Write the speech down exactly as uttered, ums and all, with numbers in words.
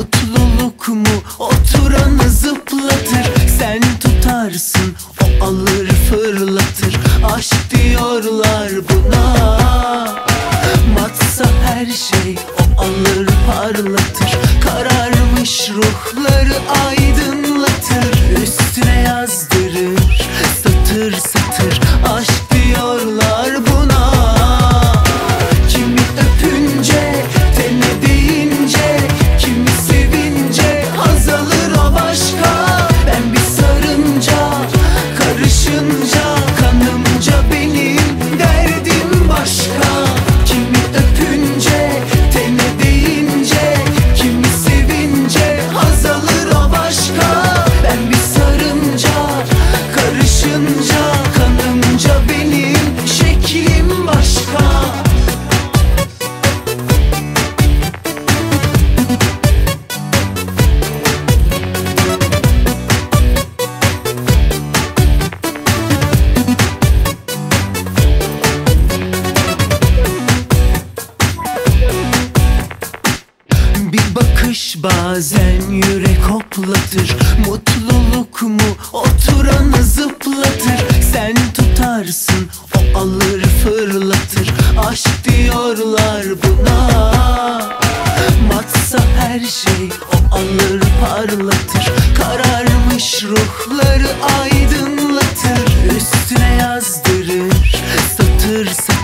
Mutluluk mu oturanı zıplatır, sen tutarsın o alır fırlatır. Aşk diyorlar buna, matsa her şey o alır parlatır. Kararmış ruhları aydınlatır, üstüne yazdırır satır satır. Aşk diyorlar buna. Kimi öpünce, tene değince, kimi sevince azalır o başka. Ben bir sarınca, karışınca, kanımca benim derdim başka. Kimi öpünce, tene değince, kimi sevince azalır o başka. Ben bir sarınca, karışınca, kanımca benim şeklim başka. Bir bakış bazen yürek hoplatır. Mutluluk mu oturanı zıplatır, sen tutarsın o alır fırlatır. Aşk diyorlar buna, matsa her şey o alır parlatır. Kararmış ruhları aydınlatır, üstüne yazdırır satır satır.